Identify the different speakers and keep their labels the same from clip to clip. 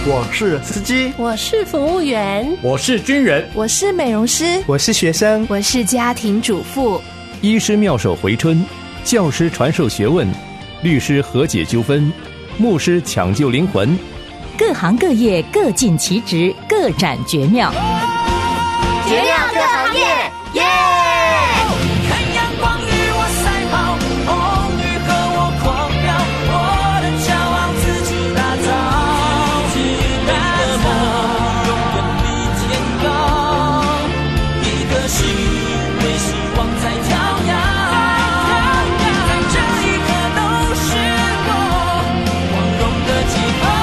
Speaker 1: 我是司机，
Speaker 2: 我是服务员，
Speaker 3: 我是军人，
Speaker 4: 我是美容师，
Speaker 5: 我是学生，
Speaker 4: 我是家庭主妇。
Speaker 6: 医师妙手回春，教师传授学问，律师和解纠纷，牧师抢救灵魂。
Speaker 7: 各行各业各尽其职，各展绝妙。
Speaker 8: 绝妙各行业，耶！
Speaker 9: 看阳光与我赛跑，风雨和我狂飙，我的骄傲自己打造，你的梦永远比天高，一颗心为希望在跳跃，在这一刻都是我光荣的记号。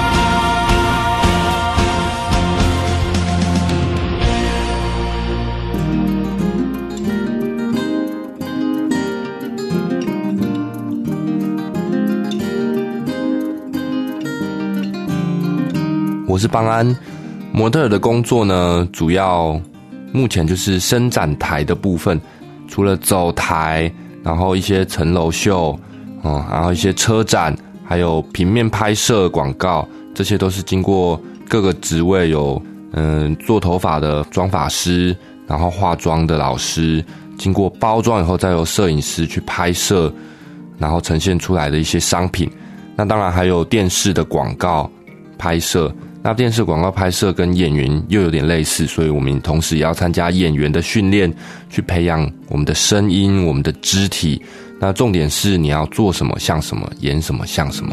Speaker 10: 我是邦安，模特儿的工作呢，主要目前就是伸展台的部分，除了走台，然后一些层楼秀，然后一些车展，还有平面拍摄广告，这些都是经过各个职位有做头发的妆发师，然后化妆的老师，经过包装以后再由摄影师去拍摄，然后呈现出来的一些商品。那当然还有电视的广告拍摄。那电视广告拍摄跟演员又有点类似，所以我们同时也要参加演员的训练，去培养我们的声音、我们的肢体。那重点是你要做什么像什么，演什么像什么。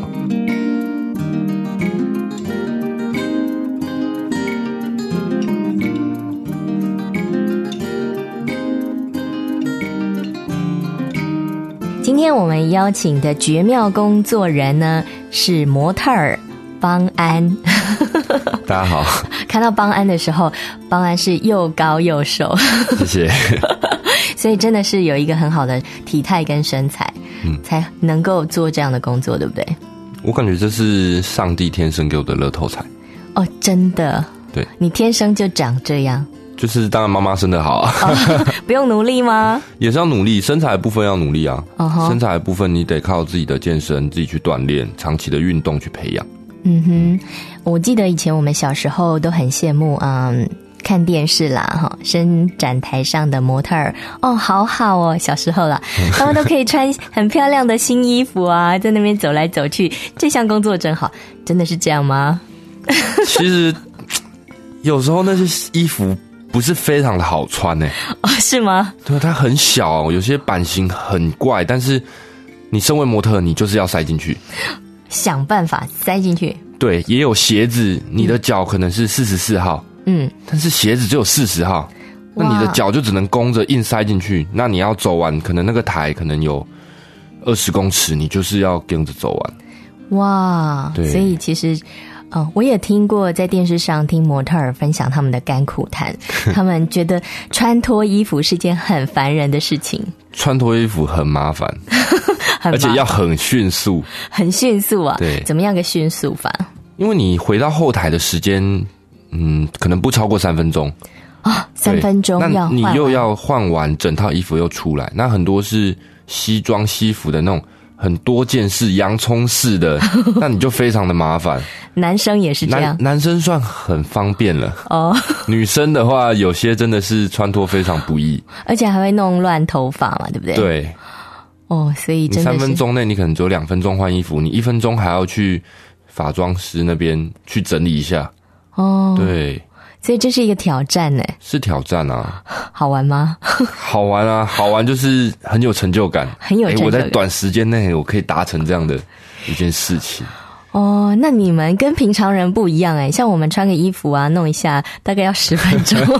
Speaker 2: 今天我们邀请的绝妙工作人呢，是模特儿邦安。
Speaker 10: 大家好。
Speaker 2: 看到邦安的时候，邦安是又高又瘦，
Speaker 10: 谢谢。
Speaker 2: 所以真的是有一个很好的体态跟身材，才能够做这样的工作，对不对？
Speaker 10: 我感觉这是上帝天生给我的乐透彩。
Speaker 2: 哦，真的？
Speaker 10: 对，
Speaker 2: 你天生就长这样？
Speaker 10: 就是当然妈妈生得好啊。
Speaker 2: 不用努力吗？
Speaker 10: 也是要努力，身材的部分要努力啊。身材的部分你得靠自己的健身，自己去锻炼，长期的运动去培养。
Speaker 2: 我记得以前我们小时候都很羡慕，看电视啦，伸展台上的模特儿，好好哦，小时候啦，他们都可以穿很漂亮的新衣服啊，在那边走来走去，这项工作真好。真的是这样吗？
Speaker 10: 其实有时候那些衣服不是非常的好穿欸。
Speaker 2: 是吗？
Speaker 10: 对，它很小，有些版型很怪，但是你身为模特，你就是要塞进去，
Speaker 2: 想办法塞进去。
Speaker 10: 对，也有鞋子，你的脚可能是44号，但是鞋子只有40号，那你的脚就只能弓着硬塞进去。那你要走完，可能那个台可能有20公尺，你就是要跟着走完。
Speaker 2: 哇，对，所以其实我也听过在电视上听模特儿分享他们的甘苦谈，他们觉得穿脱衣服是件很烦人的事情。
Speaker 10: 穿脱衣服很麻烦。而且要很迅速。
Speaker 2: 很迅速啊？
Speaker 10: 对。
Speaker 2: 怎么样个迅速法？
Speaker 10: 因为你回到后台的时间可能不超过3分钟。
Speaker 2: 3分钟要换完，
Speaker 10: 那你又要换完整套衣服又出来，那很多是西装西服的那种很多件式洋葱式的，那你就非常的麻烦。
Speaker 2: 男生也是这样？
Speaker 10: 男生算很方便了。女生的话有些真的是穿脱非常不易，
Speaker 2: 而且还会弄乱头发嘛，对不对？
Speaker 10: 对。
Speaker 2: 所以真的是
Speaker 10: 你3分钟内你可能只有2分钟换衣服，你1分钟还要去发妆师那边去整理一下。对。
Speaker 2: 所以这是一个挑战呢。
Speaker 10: 是挑战啊。
Speaker 2: 好玩吗？
Speaker 10: 好玩啊，好玩就是很有成就感。
Speaker 2: 很有成就感。
Speaker 10: 我在短时间内我可以达成这样的一件事情。
Speaker 2: 那你们跟平常人不一样像我们穿个衣服啊弄一下大概要10分钟。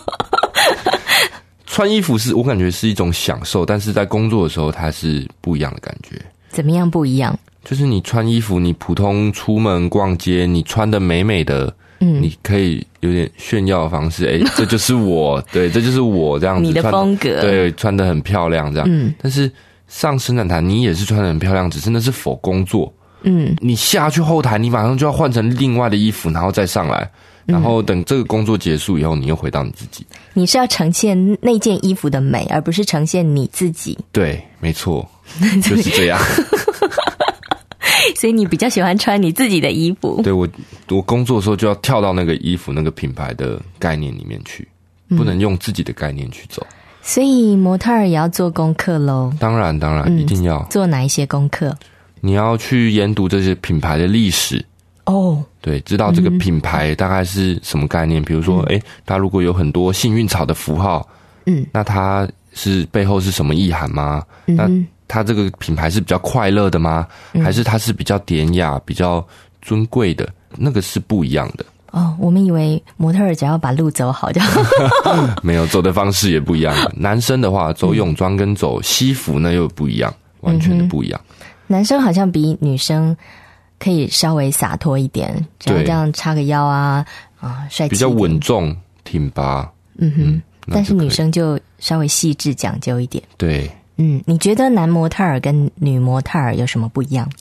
Speaker 10: 穿衣服是我感觉是一种享受，但是在工作的时候它是不一样的感觉。
Speaker 2: 怎么样不一样？就是
Speaker 10: 你穿衣服，你普通出门逛街，你穿得美美的，你可以有点炫耀的方式，这就是我，对，这就是我这样子，
Speaker 2: 你的风格，
Speaker 10: 对，穿得很漂亮这样。但是上伸展台你也是穿得很漂亮，只是那是否工作。你下去后台，你马上就要换成另外的衣服，然后再上来。然后等这个工作结束以后，你又回到你自己。
Speaker 2: 你是要呈现那件衣服的美，而不是呈现你自己。
Speaker 10: 对，没错，就是这样。
Speaker 2: 所以你比较喜欢穿你自己的衣服。
Speaker 10: 对，我工作的时候就要跳到那个衣服那个品牌的概念里面去，不能用自己的概念去走。
Speaker 2: 所以模特儿也要做功课咯。
Speaker 10: 当然一定要
Speaker 2: 做哪一些功课？
Speaker 10: 你要去研读这些品牌的历史
Speaker 2: 哦，
Speaker 10: 对，知道这个品牌大概是什么概念。比如说它如果有很多幸运草的符号，那它是背后是什么意涵吗？那它这个品牌是比较快乐的吗？还是它是比较典雅比较尊贵的？那个是不一样的。
Speaker 2: 哦，我们以为模特儿只要把路走好就好。
Speaker 10: 没有，走的方式也不一样。男生的话走泳装跟走西服那又不一样，完全的不一样。
Speaker 2: 男生好像比女生可以稍微洒脱一点，只要这样叉个腰帅气
Speaker 10: 比较稳重挺拔。
Speaker 2: 但是女生就稍微细致讲究一点。
Speaker 10: 对，
Speaker 2: 你觉得男模特儿跟女模特儿有什么不一样？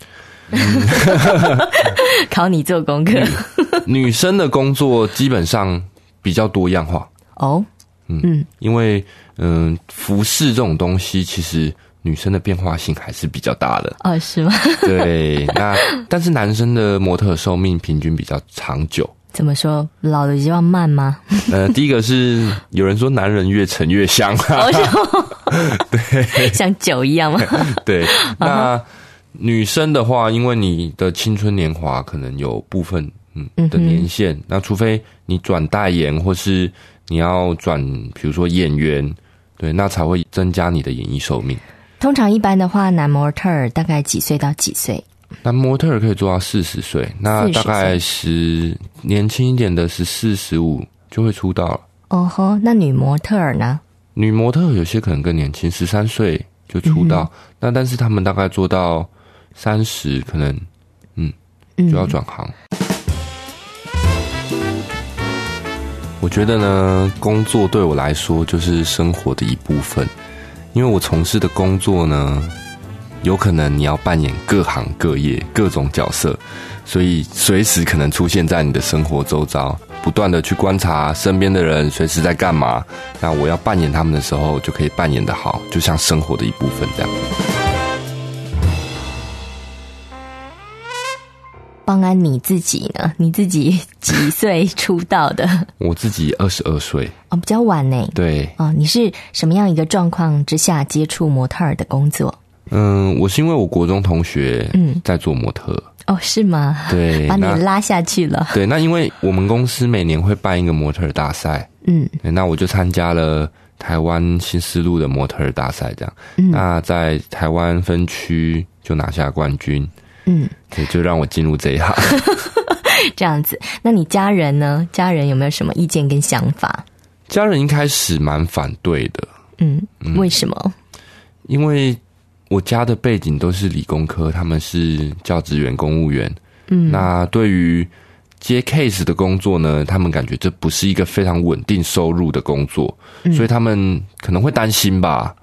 Speaker 2: 考你做功课。
Speaker 10: 女生的工作基本上比较多样化
Speaker 2: 哦。
Speaker 10: 因为服饰这种东西其实女生的变化性还是比较大的。
Speaker 2: 哦，是吗？
Speaker 10: 对，但是男生的模特寿命平均比较长久。
Speaker 2: 怎么说？老的就要慢吗？
Speaker 10: 第一个是有人说男人越陈越香。对，
Speaker 2: 像酒一样吗？
Speaker 10: 对，那女生的话，因为你的青春年华可能有部分的年限，那除非你转代言或是你要转比如说演员，对，那才会增加你的演艺寿命。
Speaker 2: 通常一般的话，男模特儿大概几岁到几岁？
Speaker 10: 男模特儿可以做到40岁，那大概年轻一点的14、15就会出道了。哦
Speaker 2: 吼，那女模特儿呢？
Speaker 10: 女模特儿有些可能更年轻，13岁就出道，那但是他们大概做到30，可能就要转行。我觉得呢，工作对我来说就是生活的一部分，因为我从事的工作呢，有可能你要扮演各行各业各种角色，所以随时可能出现在你的生活周遭，不断的去观察身边的人随时在干嘛，那我要扮演他们的时候就可以扮演得好，就像生活的一部分这样。
Speaker 2: 邦安，你自己呢？你自己几岁出道的？
Speaker 10: 我自己22岁。
Speaker 2: 哦，比较晚呢。
Speaker 10: 对。
Speaker 2: 哦，你是什么样一个状况之下接触模特儿的工作？
Speaker 10: 我是因为我国中同学在做模特。
Speaker 2: 哦，是吗？
Speaker 10: 对，
Speaker 2: 把你拉下去了。
Speaker 10: 对，那因为我们公司每年会办一个模特儿大赛，那我就参加了台湾新丝路的模特儿大赛，这样。那在台湾分区就拿下冠军。对，就让我进入这一行。
Speaker 2: 这样子，那你家人呢？家人有没有什么意见跟想法？
Speaker 10: 家人一开始蛮反对的。
Speaker 2: 为什么？
Speaker 10: 因为我家的背景都是理工科，他们是教职员、公务员。那对于接 case 的工作呢，他们感觉这不是一个非常稳定收入的工作，所以他们可能会担心吧。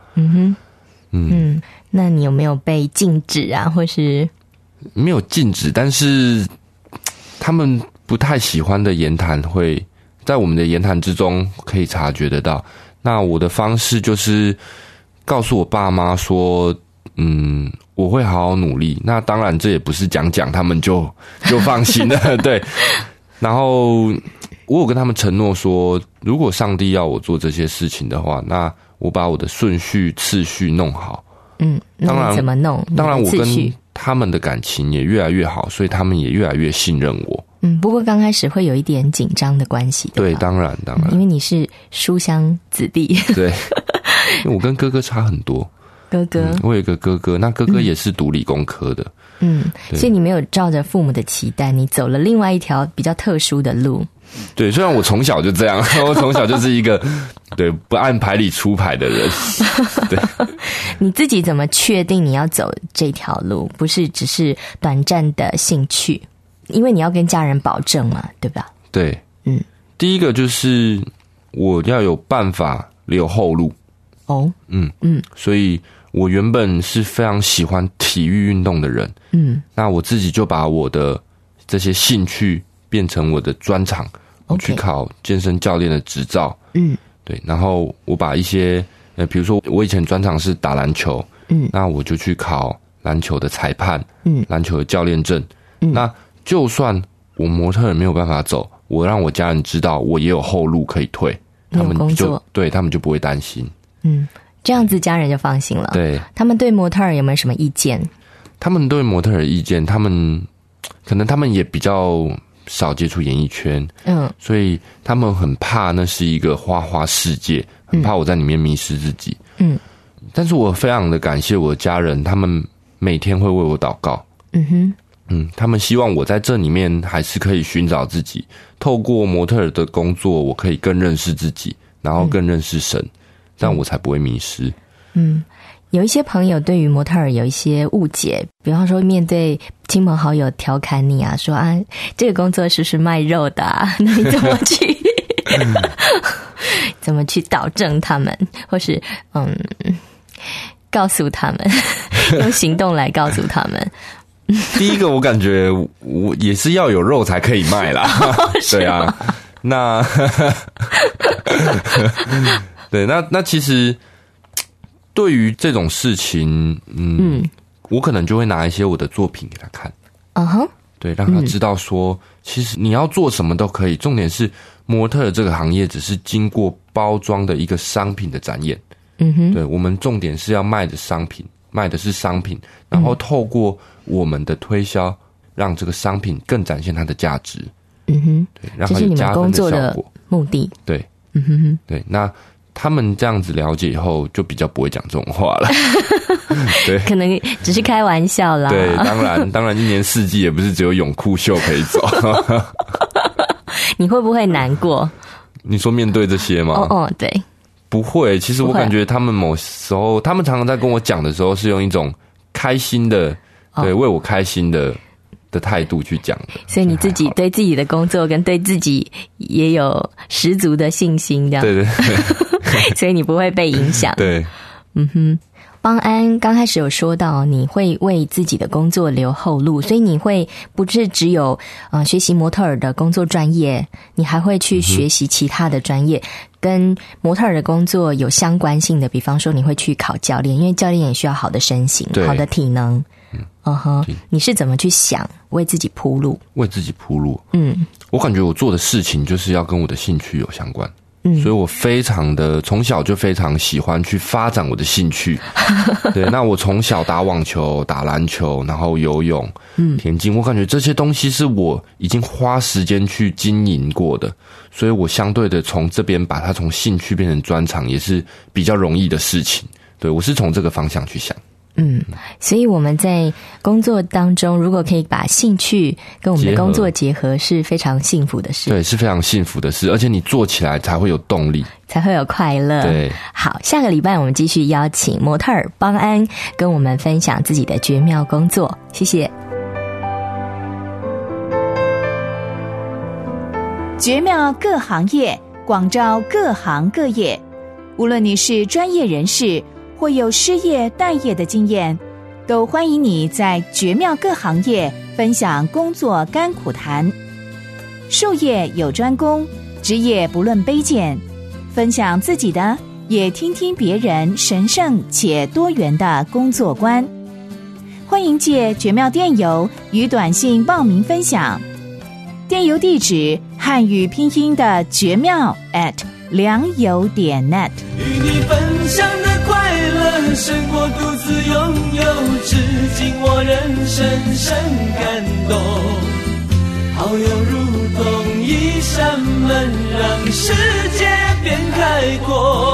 Speaker 2: 那你有没有被禁止啊，或是？
Speaker 10: 没有禁止，但是他们不太喜欢的言谈会在我们的言谈之中可以察觉得到。那我的方式就是告诉我爸妈说，我会好好努力。那当然这也不是讲他们就放心了。对。然后我有跟他们承诺说，如果上帝要我做这些事情的话，那我把我的顺序次序弄好。
Speaker 2: 当然怎么弄？
Speaker 10: 当然我跟他们的感情也越来越好，所以他们也越来越信任我。
Speaker 2: 不过刚开始会有一点紧张的关系。
Speaker 10: 对，当然
Speaker 2: 因为你是书香子弟。
Speaker 10: 对，因为我跟哥哥差很多。
Speaker 2: 哥哥，
Speaker 10: 我有一个哥哥，那哥哥也是读理工科的。
Speaker 2: 所以你没有照着父母的期待，你走了另外一条比较特殊的路。
Speaker 10: 对，虽然我从小就这样，我从小就是一个对不按牌理出牌的人。对，
Speaker 2: 你自己怎么确定你要走这条路？不是只是短暂的兴趣，因为你要跟家人保证嘛，对吧？
Speaker 10: 对，第一个就是我要有办法留后路。所以我原本是非常喜欢体育运动的人。那我自己就把我的这些兴趣变成我的专长。我去考健身教练的执照。对，然后我把一些比如说我以前专长是打篮球，那我就去考篮球的裁判，篮球的教练证。那就算我模特儿没有办法走，我让我家人知道我也有后路可以退，他们就不会担心。
Speaker 2: 这样子家人就放心了。
Speaker 10: 对，
Speaker 2: 他们对模特儿有没有什么意见？
Speaker 10: 他们对模特儿的意见，他们也比较少接触演艺圈，所以他们很怕那是一个花花世界，很怕我在里面迷失自己。但是我非常的感谢我的家人，他们每天会为我祷告。他们希望我在这里面还是可以寻找自己，透过模特儿的工作，我可以更认识自己，然后更认识神，这样我才不会迷失。
Speaker 2: 有一些朋友对于模特儿有一些误解，比方说面对亲朋好友调侃你啊，说啊这个工作是不是卖肉的啊？那你怎么去怎么去导正他们，或是告诉他们，用行动来告诉他们。
Speaker 10: 第一个，我感觉我也是要有肉才可以卖啦。对啊，那对，那其实对于这种事情，我可能就会拿一些我的作品给他看。对，让他知道说，其实你要做什么都可以，重点是模特这个行业只是经过包装的一个商品的展演。对，我们重点是要卖的是商品，然后透过我们的推销，让这个商品更展现它的价值。对，让它有加分的效果。这是你们工作的
Speaker 2: 目的。
Speaker 10: 对，对，那他们这样子了解以后，就比较不会讲这种话了。对，
Speaker 2: 可能只是开玩笑啦。
Speaker 10: 对，当然，一年四季也不是只有泳裤秀可以走。
Speaker 2: 你会不会难过？
Speaker 10: 你说面对这些吗？
Speaker 2: 对。
Speaker 10: 不会，其实我感觉他们某时候，他们常常在跟我讲的时候，是用一种开心的，对，为我开心的态度去讲的。
Speaker 2: 所以你自己对自己的工作跟对自己也有十足的信心，这样。对。所以你不会被影响。
Speaker 10: 对。
Speaker 2: 邦安刚开始有说到你会为自己的工作留后路，所以你会不是只有学习模特儿的工作专业，你还会去学习其他的专业，跟模特儿的工作有相关性的，比方说你会去考教练，因为教练也需要好的身形、好的体能。你是怎么去想为自己铺路？为自己铺路，
Speaker 10: 我感觉我做的事情就是要跟我的兴趣有相关。所以我从小就非常喜欢去发展我的兴趣。对，那我从小打网球、打篮球，然后游泳、田径，我感觉这些东西是我已经花时间去经营过的，所以我相对的从这边把它从兴趣变成专长，也是比较容易的事情。对，我是从这个方向去想。
Speaker 2: 所以我们在工作当中，如果可以把兴趣跟我们的工作结合，是非常幸福的事。
Speaker 10: 对，是非常幸福的事，而且你做起来才会有动力，
Speaker 2: 才会有快乐。
Speaker 10: 对，
Speaker 2: 好，下个礼拜我们继续邀请模特儿邦安跟我们分享自己的绝妙工作。谢谢。
Speaker 4: 绝妙各行业，广招各行各业。无论你是专业人士或有失业待业的经验，都欢迎你在绝妙各行业分享工作甘苦谈。术业有专攻，职业不论卑贱，分享自己的，也听听别人神圣且多元的工作观。欢迎借绝妙电邮与短信报名分享。电邮地址汉语拼音的绝妙@良友.net。
Speaker 9: 与你分享的快乐胜过独自拥有，至今我仍深深感动。好友如同一扇门，让世界变开阔。